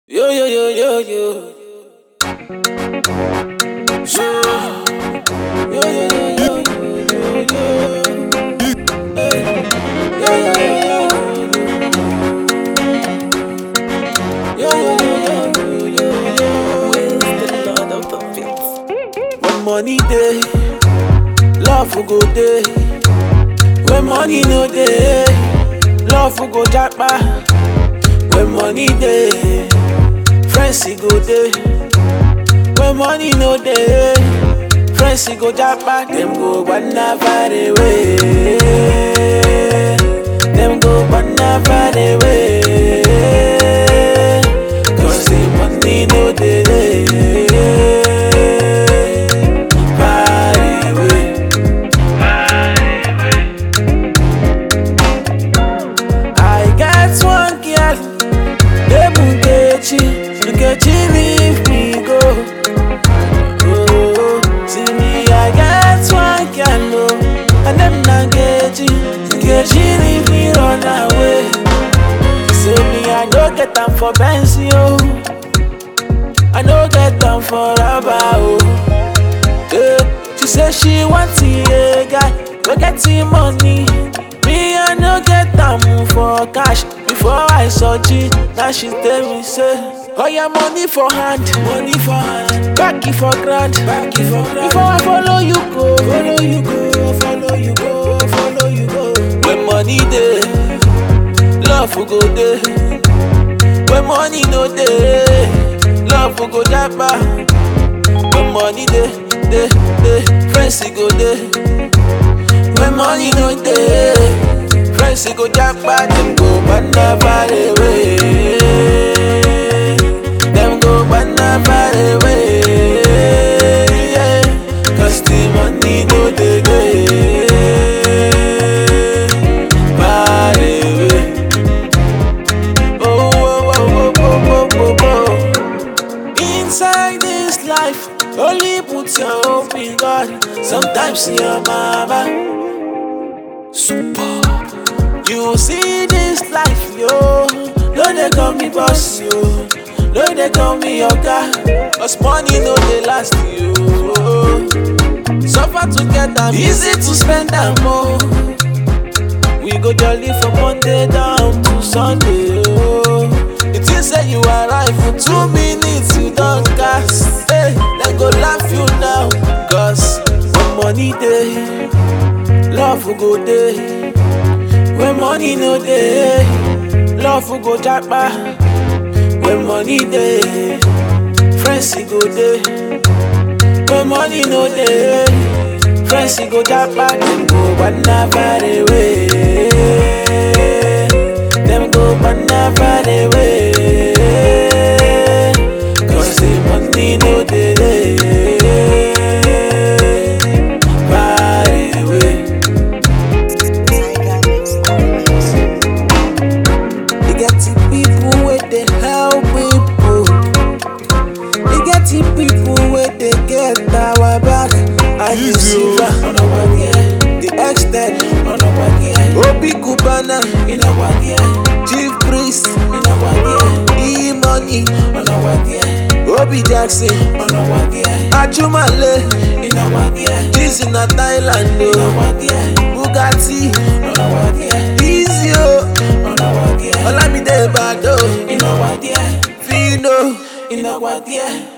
Yo, yo, yo, yo, yo. Yo, yo, yo, yo, yo, yo. Hey. Yo, yo, yo, yo, yo. Yo, yo, yo, yo, yo. Where's the Lord of the Beats? When money day, love will go day. When money no day, love will go jackpot. When money day, friends go day. When money no day, friends go jackpot. Them go banana far away. Them go banana far away. Cause the money no day. Far away. I got one girl. Nkechi leave me go. Oh, see me, I got one girl, oh, and them Nkechi leave me run away. Say me, I no get them for Benz, yo. I no get them for Rabba, oh. She say she want a guy, go get him money. Me, I no get them for cash. Before I saw G, now she tell me say, oh yeah, money for hand, back it for grand, Before I follow you go, follow you go. When money day, love will go day. When money no day, love will go jabba. When money day, friends go day. When money no day, friends go jackpot. Them go banana far away. Them go banana far away. Yeah. Cause the money no dey far away. Oh. Inside this life, only put your hope in God. Sometimes your mama super. You see this life, yo. No, they call me boss, yo. No, they call me your guy. Cause money no they last, yo. Suffer together, easy to spend them more. We go jolly from Monday down to Sunday, yo. It is say you arrive for 2 minutes, you don't cast. Hey, they go laugh you now. Cause when money day, love will go day. When money no day, love will go jackpot. When money day, friends go day. When money no day, friends go jackpot. Them go banana far away. Them go banana far away. Cause the money no day. People where they get our back. I receive the extent on our gear. Obi Cubana in our gear. Chief Priest in our gear. E-Money on our gear. Obi Jackson on our gear. Ajumale in our gear. This in a Thailand in our gear. Bugatti on our gear. Easy on our gear. Olamide Bado in our gear. Fino in our gear.